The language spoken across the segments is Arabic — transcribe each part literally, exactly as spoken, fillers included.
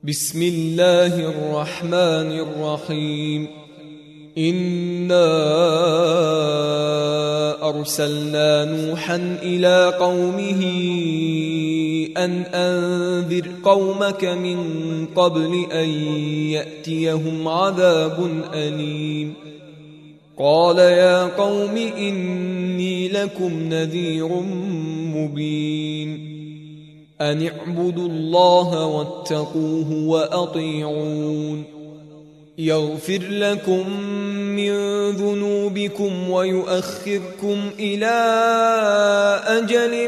بسم الله الرحمن الرحيم. إنا أرسلنا نوحا إلى قومه أن أنذر قومك من قبل أن يأتيهم عذاب أليم. قال يا قوم إني لكم نذير مبين. أن اعبدوا الله واتقوه وأطيعون. يغفر لكم من ذنوبكم ويؤخركم إلى أجل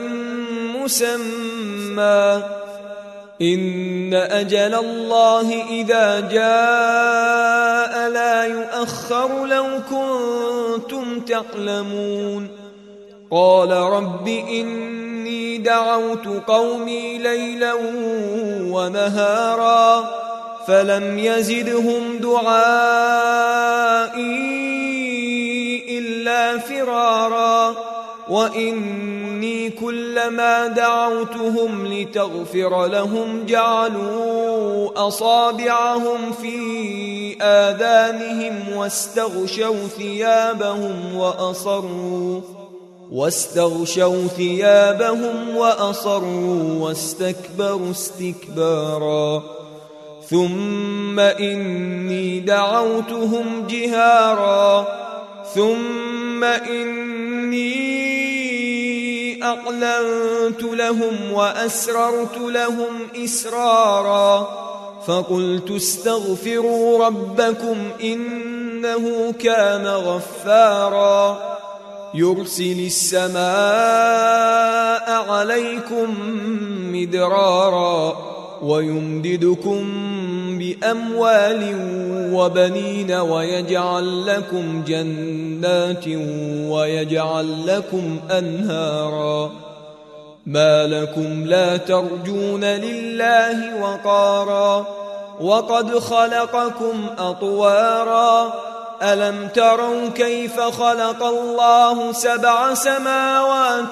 مسمى، إن أجل الله إذا جاء لا يؤخر لو كنتم تعلمون. قال رب إني دعوت قومي ليلا ونهارا فلم يزدهم دعائي إلا فرارا، وإني كلما دعوتهم لتغفر لهم جعلوا أصابعهم في آذانهم واستغشوا ثيابهم وأصروا واستغشوا ثيابهم وأصروا واستكبروا استكبارا. ثم إني دعوتهم جهارا ثم إني أعلنت لهم وأسررت لهم إسرارا، فقلت استغفروا ربكم إنه كان غفارا، يرسل السماء عليكم مدرارا ويمددكم بأموال وبنين ويجعل لكم جنات ويجعل لكم أنهارا. ما لكم لا ترجون لله وقارا وقد خلقكم أطوارا. ألم تروا كيف خلق الله سبع سماوات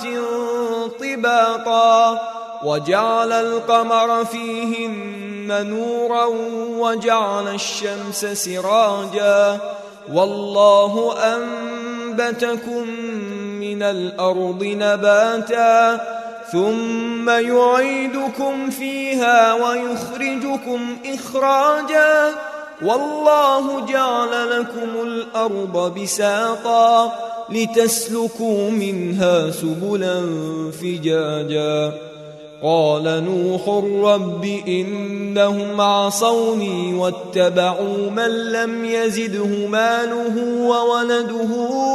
طباقا وجعل القمر فيهن نورا وجعل الشمس سراجا، والله أنبتكم من الأرض نباتا ثم يعيدكم فيها ويخرجكم إخراجا، والله جعل لكم الأرض بساطا لتسلكوا منها سبلا فجاجا. قال نوح رب إنهم عصوني واتبعوا من لم يزده ماله وولده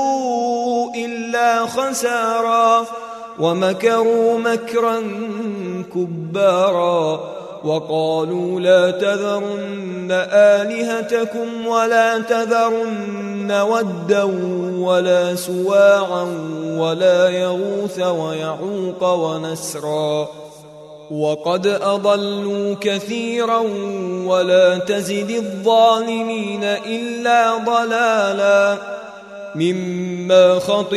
إلا خسارا، ومكروا مكرا كبارا. وقالوا لا تذرن آلهتكم ولا تذرن ودا ولا سواعا ولا يغوث ويعوق ونسرا، وقد أضلوا كثيرا ولا تزد الظالمين إلا ضلالا. مما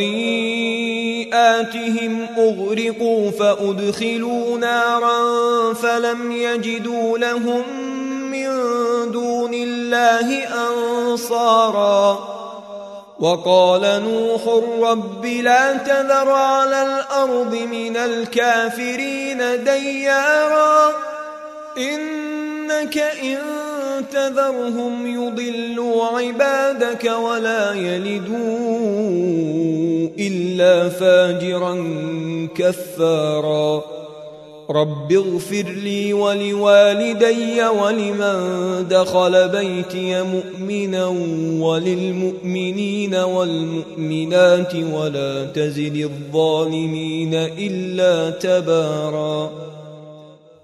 خطيئاتهم أغرقوا فأدخلوا نارا فلم يجدوا لهم من دون الله أنصارا. وقال نوح رب لا تذر على الأرض من الكافرين ديارا، إنك إن تذرهم يضلوا عبادك ولا يلدوا إلا فاجرا كفارا. رب اغفر لي ولوالدي ولمن دخل بيتي مؤمنا وللمؤمنين والمؤمنات ولا تزد الظالمين إلا تبارا.